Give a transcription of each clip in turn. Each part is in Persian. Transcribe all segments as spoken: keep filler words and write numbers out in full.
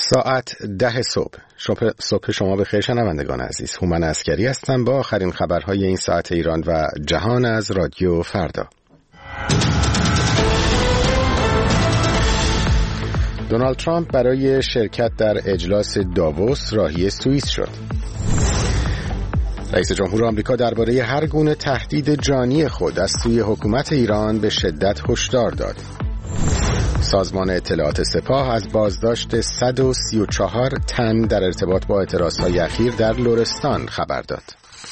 ساعت ده صبح. صبح شما بخیر شنوندگان عزیز. هومن عسکری هستم با آخرین خبرهای این ساعت ایران و جهان از رادیو فردا. دونالد ترامپ برای شرکت در اجلاس داووس راهی سوئیس شد. رئیس جمهور آمریکا درباره هر گونه تهدید جانی خود از سوی حکومت ایران به شدت هشدار داد. سازمان اطلاعات سپاه از بازداشت صد و سی و چهار تن در ارتباط با اعتراضهای اخیر در لرستان خبر داد.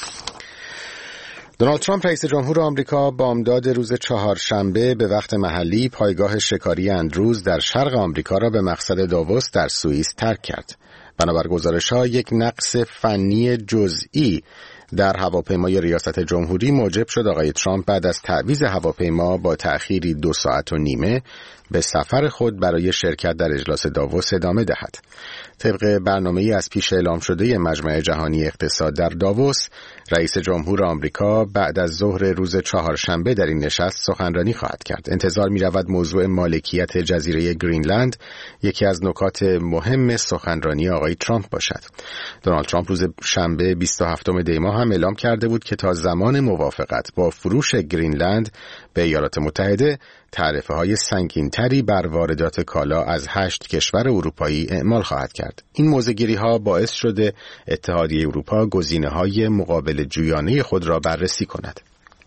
دونالد ترامپ رئیس جمهور آمریکا بامداد روز چهارشنبه به وقت محلی پایگاه شکاری اندروز در شرق آمریکا را به مقصد داووس در سوئیس ترک کرد. بنابر گزارش‌ها یک نقص فنی جزئی در هواپیمای ریاست جمهوری موجب شد آقای ترامپ بعد از تعویض هواپیما با تأخیری دو ساعت و نیمه به سفر خود برای شرکت در اجلاس داووس ادامه دهد. طبق برنامه‌ای از پیش اعلام شده مجمع جهانی اقتصاد در داووس، رئیس جمهور آمریکا بعد از ظهر روز چهارشنبه در این نشست سخنرانی خواهد کرد. انتظار می‌رود موضوع مالکیت جزیره گرینلند یکی از نکات مهم سخنرانی آقای ترامپ باشد. دونالد ترامپ روز شنبه بیست و هفتم دی ماه هم اعلام کرده بود که تا زمان موافقت با فروش گرینلند به ایالات متحده تعرفه‌های سنگین‌تری بر واردات کالا از هشت کشور اروپایی اعمال خواهد کرد. این موضع‌گیری‌ها باعث شده اتحادیه اروپا گزینه‌های مقابل جویانه خود را بررسی کند.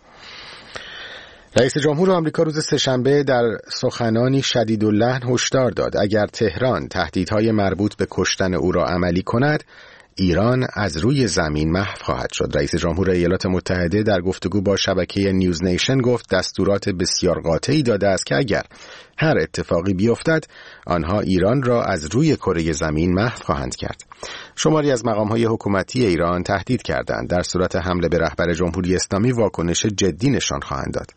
رئیس جمهور آمریکا روز سه‌شنبه در سخنانی شدیداللحن هشدار داد اگر تهران تهدیدهای مربوط به کشتن او را عملی کند، ایران از روی زمین محو خواهد شد. رئیس جمهور ایالات متحده در گفتگو با شبکه نیوز نیشن گفت دستورات بسیار قاطعی داده است که اگر هر اتفاقی بیفتد آنها ایران را از روی کره زمین محو خواهند کرد. شماری از مقام‌های حکومتی ایران تهدید کردند در صورت حمله به رهبر جمهوری اسلامی واکنش جدی نشان خواهند داد.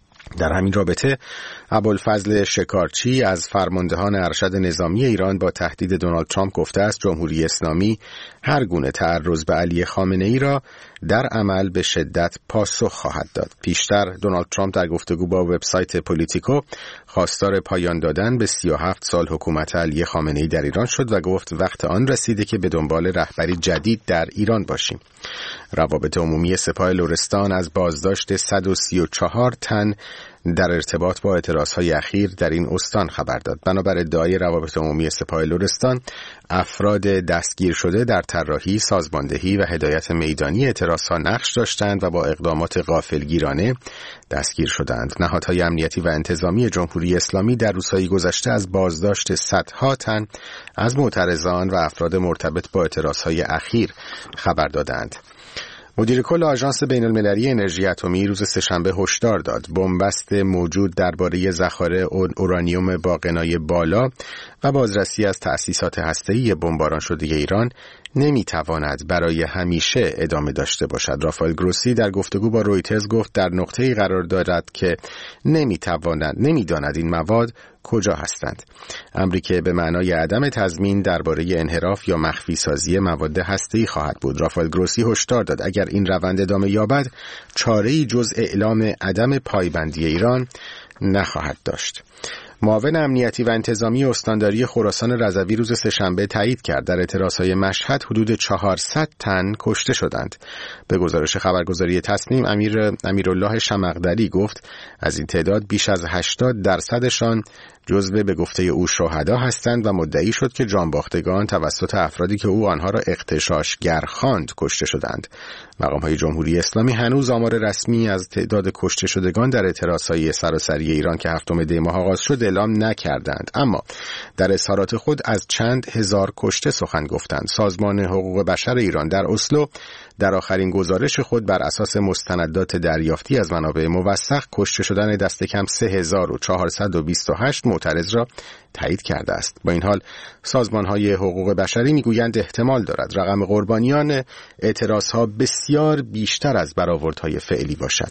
در همین رابطه ابوالفضل شکارچی از فرماندهان ارشد نظامی ایران با تهدید دونالد ترامپ گفته است جمهوری اسلامی هر گونه تعرض به علی خامنه‌ای را در عمل به شدت پاسخ خواهد داد. پیشتر دونالد ترامپ در گفتگو با وبسایت پولیتیکو خواستار پایان دادن به سی و هفت سال حکومت علی خامنه‌ای در ایران شد و گفت وقت آن رسیده که به دنبال رهبری جدید در ایران باشیم. روابط عمومی سپاه لرستان از بازداشت صد و سی و چهار تن در ارتباط با اعتراضهای اخیر در این استان خبر داد. بنابر ادعای روابط عمومی سپاه لرستان، افراد دستگیر شده در طراحی، سازماندهی و هدایت میدانی اعتراضها نقش داشتند و با اقدامات غافلگیرانه دستگیر شدند. نهادهای امنیتی و انتظامی جمهوری اسلامی در روزهای گذشته از بازداشت صدها تن از معترضان و افراد مرتبط با اعتراضهای اخیر خبر دادند. مدیر کل آژانس بین‌المللی انرژی اتمی روز سه‌شنبه هشدار داد بنبست موجود درباره ذخایر اورانیوم باقنای بالا و بازرسی از تأسیسات هسته‌ای بمباران شده ایران نمیتواند برای همیشه ادامه داشته باشد. رافائل گروسی در گفتگو با رویترز گفت در نقطه‌ای قرار دارد که نمیتواند نمیداند این مواد کجا هستند. امری که به معنای عدم تضمین درباره انحراف یا مخفی سازی مواد هسته‌ای خواهد بود. رافائل گروسی هشدار داد اگر این روند ادامه یابد چاره‌ای جز اعلام عدم پایبندی ایران نخواهد داشت. معاون امنیتی و انتظامی استانداری خراسان رضوی روز سه‌شنبه تایید کرد در اعتراضهای مشهد حدود چهارصد تن کشته شدند. به گزارش خبرگزاری تسنیم امیر امیرالله شمقدری گفت از این تعداد بیش از هشتاد درصدشان جزو به گفته او شهدا هستند و مدعی شد که جانباختگان توسط افرادی که او آنها را اغتشاشگر خواند کشته شدند. مقام‌های جمهوری اسلامی هنوز آمار رسمی از تعداد کشته شدگان در اعتراضهای سراسری ایران که هفتم دی ماه آغاز شد اعلام نکردند، اما در اظهارات خود از چند هزار کشته سخن گفتند. سازمان حقوق بشر ایران در اسلو در آخرین گزارش خود بر اساس مستندات دریافتی از منابع موثق کشته شدن دست کم سه هزار و چهارصد و بیست و هشت معترض را تایید کرده است. با این حال سازمان‌های حقوق بشری میگویند احتمال دارد رقم قربانیان اعتراضها بسیار بیشتر از برآوردهای فعلی باشد.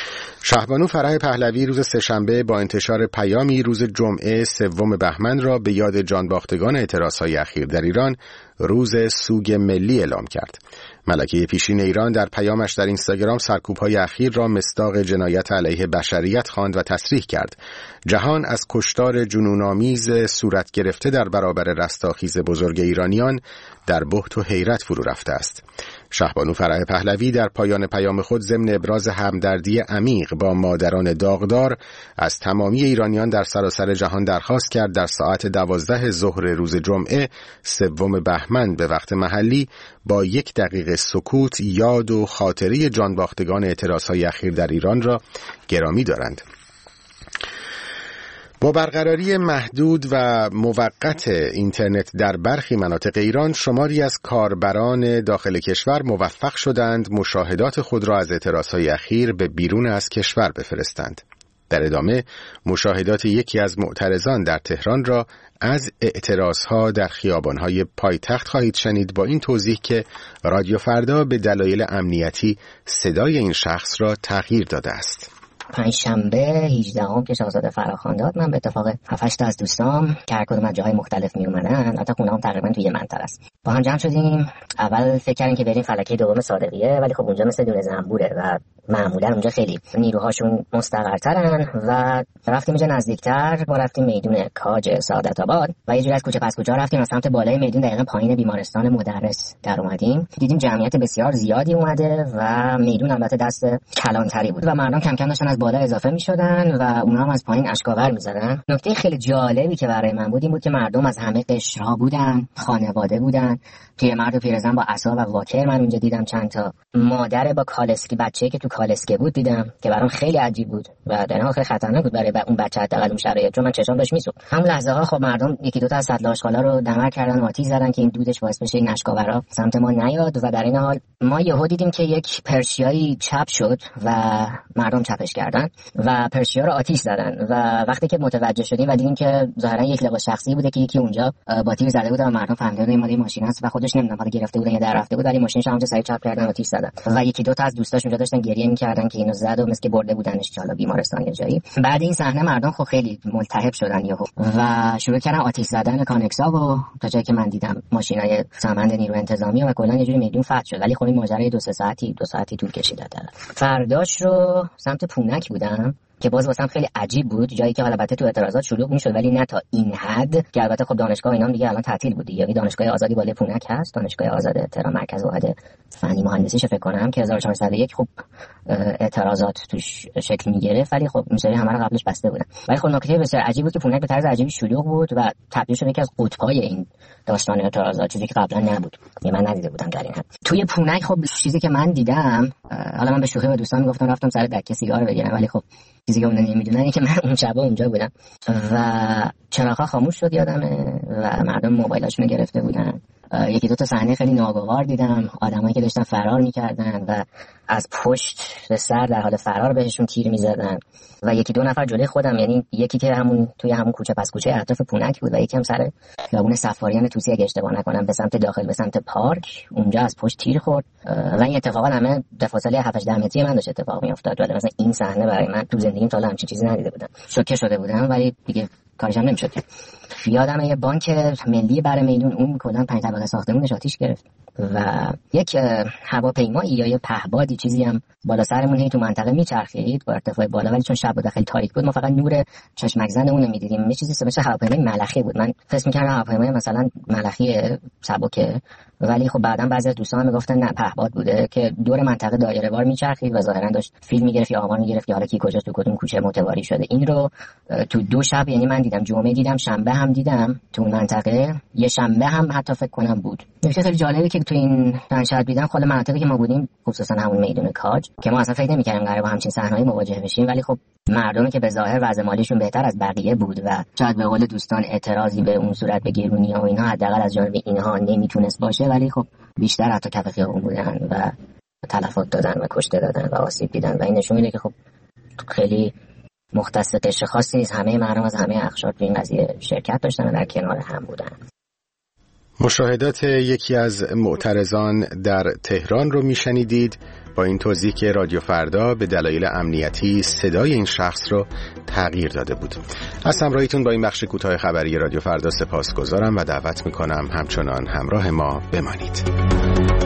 شهبانو فرح پهلوی روز سه‌شنبه با انتشار پیامی روز جمعه سوم بهمن را به یاد جانباختگان اعتراضهای اخیر در ایران روز سوگ ملی اعلام کرد. ملکه پیشین ایران در پیامش در اینستاگرام سرکوب‌های اخیر را مصداق جنایت علیه بشریت خواند و تصریح کرد. جهان از کشتار جنون‌آمیز صورت گرفته در برابر رستاخیز بزرگ ایرانیان در بهت و حیرت فرو رفته است. شهبانو فرح پهلوی در پایان پیام خود ضمن ابراز همدردی عمیق با مادران داغدار از تمامی ایرانیان در سراسر جهان درخواست کرد در ساعت دوازده ظهر روز جمعه سوم بهمن به وقت محلی با یک دقیقه سکوت یاد و خاطره جانباختگان اعتراضهای اخیر در ایران را گرامی دارند. با برقراری محدود و موقت اینترنت در برخی مناطق ایران، شماری از کاربران داخل کشور موفق شدند مشاهدات خود را از اعتراضهای اخیر به بیرون از کشور بفرستند. در ادامه مشاهدات یکی از معترضان در تهران را از اعتراضها در خیابانهای پایتخت خواهید شنید، با این توضیح که رادیو فردا به دلایل امنیتی صدای این شخص را تغییر داده است. پنجشنبه هجدهم که شاهزاده فراخوان داد، من به اتفاق هفت هشت تا از دوستام که هر کدوم از جاهای مختلف می اومدن، البته خونه‌ام تقریبا توی یه منطقه است، با هم جمع شدیم. اول فکر کردیم که بریم فلکه دوم صادقیه، ولی خب اونجا مثل دونه زنبوره و معمولا اونجا خیلی نیروهاشون مستقرترن و رفتیم اینجا نزدیکتر. با رفتیم میدون کاج سعادت آباد و یه جوری از کوچه پس کوچه رفتیم از سمت بالای میدون، دقیقاً پایین بیمارستان مدرس در اومدیم. دیدیم جمعیت بسیار زیادی اومده و میدون البته دست کلانتری بود و مردم کم کم داشتن از بالا اضافه میشدن و اونها هم از پایین اشکاور میزدن. نکته خیلی جالبی که برای من بود این بود که مردم از همه قشرها بودن، خانواده بودن، پیرمرد و پیرزن با عصا و واکر من اونجا دیدم، چند تا مادر با کالسکی، بچه‌ای که تو کالسکه بود دیدم که برام خیلی عجیب بود و در واقع خطرناک بود برای اون بچه حداقل اون شرایط، چون من چشام داشت میسوخت. همون لحظه ها خب مردم یکی دو تا از سطل آشغالا رو دمر کردن و آتش زدن که این دودش باعث بشه این اشکاورا سمت ما نیاد و در این حال ما یهو دیدیم که یک پرشیایی چپ شد و مردم چپش کردن و پرشیا رو آتش زدن و وقتی که متوجه شدیم و دیدیم که ظاهرا یک لباس شخصی بوده که یکی اونجا با تیر زده بود و مردم فهمیدن این ماده ماشین است و خودش نمیدونم حالا گرفته بودن یا در رفته بود، ولی ماشینش همونجا سریع چپ کردن و آتش زدن و یکی دو تا از دوستاش اونجا داشتن گریه می‌کردن که اینو زد و مثل که برده بودنش حالا بیمارستان یا جایی. بعد این صحنه مردم خب خیلی ملتهب شدن یهو و شروع کردن آتش زدن کانکسا و تا جایی که من دیدم ماشینای سامند نیروی انتظامی و کلا یه جوری میدون فتح شد، ولی خب این ماجرا دو سه ساعتی دو ساعتی طول کشید. فرداش رو سمت پونک بودم که باز واسم خیلی عجیب بود، جایی که البته تو اعتراضات شلوغ میشد ولی نه تا این حد که البته خب دانشگاه اینا دیگه الان تعطیل بود، یعنی دانشگاه آزادی بالای پونک هست، دانشگاه آزاد تهران مرکز واحد فنی مهندسیش فکر کنم که هزار و چهارصد و یک خب اعتراضات توش شکل میگرفت، ولی خب این سری همه رو قبلش بسته بودن. ولی خب نکته بسیار عجیب بود که پونک به طرز عجیبی شلوغ بود و تبدیل شد یکی از قطب‌های این داستان اعتراضات، چیزی که قبلا نبود، یعنی من ندیده بودم در این حد. توی پونک خب چیزی که من دیدم، حالا من به شوخی به دوستان میگفتم رفتم سر دکه سیگار بگیرم، ولی خب چیزی که اون نمیدونن اینه که من اون شب اونجا بودم و چراغ‌ها خاموش شد یادمه و مردم موبایلاشونو گرفته بودن. یکی دو تا صحنه خیلی ناگوار دیدم، آدمایی که داشتن فرار می‌کردن و از پشت به سر در حال فرار بهشون تیر می‌زدن و یکی دو نفر جلوی خودم، یعنی یکی که همون توی همون کوچه پس کوچه اطراف پونک بود و یکی هم سر خیابون سفاریان توسی اگه اشتباه نکنم به سمت داخل به سمت پارک، اونجا از پشت تیر خورد و این اتفاقا همه در فاصله هفت ده متری من داشت اتفاق می‌افتاد. ولی مثلا این صحنه برای من تو زندگیم تا الان همچین چیزی ندیده بودم. شوکه شده بودم ولی دیگه کارش هم نمی‌شد. یادمه یه بانک ملی برای میدون اون کلا پنج طبقه ساختمونش آتیش گرفت و یک هواپیمایی یا یه پهبادی چیزی هم بالا سرمون هی تو منطقه میچرخید با ارتفاع بالا، ولی چون شب بود خیلی تاریک بود ما فقط نور چشمک زن اون رو می‌دیدیم. یه چیزی مثل هواپیمای ملخی بود، من فکر می‌کردم هواپیمای مثلا ملخی سبکه، ولی خب بعداً بعضی از دوستان میگفتن نه پهباد بوده که دور منطقه دایره وار میچرخید و ظاهرا داشت فیلم میگرفت یا آوار میگرفت یا حالا کی کجاست تو کدوم کوچه متواری شده. این رو تو دو شب، یعنی من دیدم جمعه دیدم شنبه هم دیدم تو اون منطقه، یه شنبه هم حتی فکر کنم بود. نکته خیلی جالبی که تو این چند شب دیدم خود مناطقی که ما بودیم خصوصا همون میدون کاج که ما اصلا فکر نمی‌کردیم قراره با همچین صحنه‌ای مواجه بشیم، ولی خب مردمی که به ظاهر وضع مالیشون بهتر از بقیه بود و شاید به قول دوستان اعتراضی به اون صورت به گرونی‌ها و اینها حداقل از جانب اینها نمیتونست باشه، ولی خب بیشتر حتی کف خیابون بودن و تلفات دادن و کشته دادن و آسیب دیدن و این نشون میده که خب خیلی مختص قشر خاصی نیست، همه مردم از همه اقشار تو این قضیه شرکت داشتن و در کنار هم بودن. مشاهدات یکی از معترضان در تهران رو میشنیدید با این توضیح که رادیو فردا به دلایل امنیتی صدای این شخص رو تغییر داده بود. از همراهیتون با این بخش کوتاه خبری رادیو فردا سپاسگزارم و دعوت میکنم همچنان همراه ما بمانید.